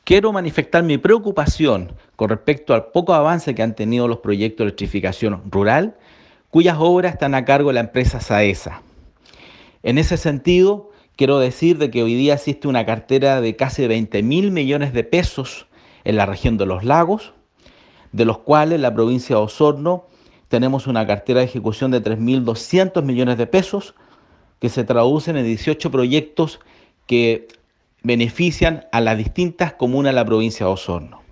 Quiero manifestar mi preocupación con respecto al poco avance que han tenido los proyectos de electrificación rural, cuyas obras están a cargo de la empresa SAESA. En ese sentido, quiero decir de que hoy día existe una cartera de casi 20.000 millones de pesos en la región de los lagos, de los cuales en la provincia de Osorno tenemos una cartera de ejecución de 3.200 millones de pesos, que se traducen en 18 proyectos que benefician a las distintas comunas de la provincia de Osorno.